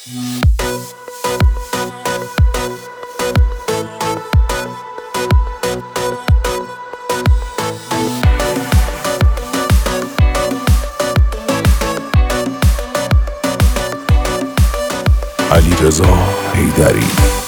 علیرضا حیدری.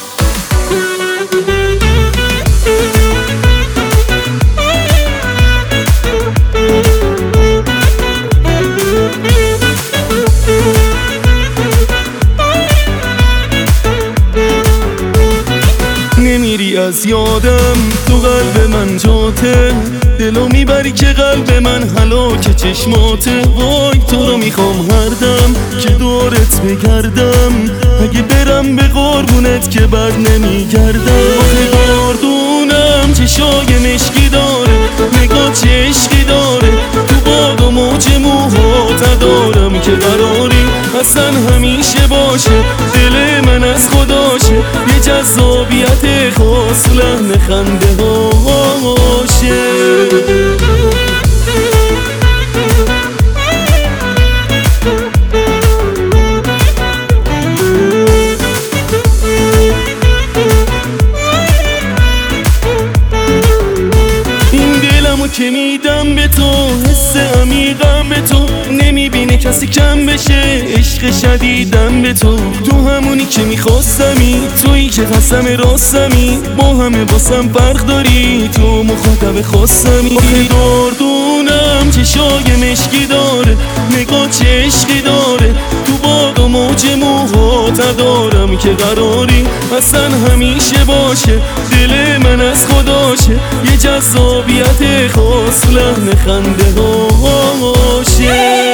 نمیری از یادم، تو قلب من جاته، دلو میبری که قلب من هلاک چشماته. وای تو رو میخوام هر دم که دورت بگردم، اگه برم به قربونت که بر نمیگردم. آخه گاردونم چشای مشکی داره، نگاه چه عشقی داره، تو باد و موج موهات دارم که قراری اصلا همیشه باشه. دل من از خداشه، یه جذابیت خاص لحن خنده هاشه. که میدم به تو، حس عمیقم به تو، نمیبینه کسی کم بشه، عشق شدیدم به تو. تو همونی که میخواستمی، تویی که قسم راستمی، با همه واسم فرق داری، تو مخاطب خواستمی. آخه داردونم چشای مشکی داره، نگاه چه عشقی داره، تو باد و موج موهات دارم که قراری اصلا همیشه باشه. دل من از خداشه، یه جذابیت خاص لحن خنده هاشه.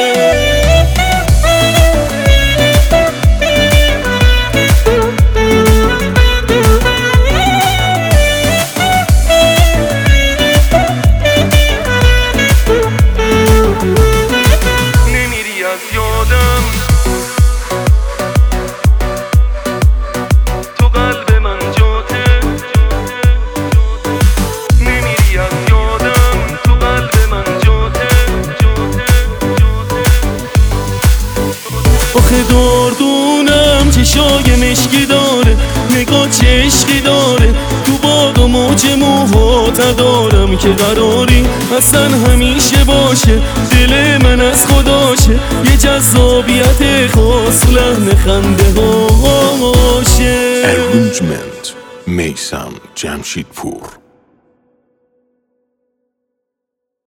نمیری از یادم، تو قلب من جاته، نمیری از یادم، تو قلب من جاته. آخه داردونم چشای مشکی داره، نگاه چه عشقی داره، تو باد و موج موهات دارم که قراری اصلا همیشه باشه. دل من از خداشه، یه جذابیت خاص لحن خنده هاشه. Arrangement میثم جمشیدپور.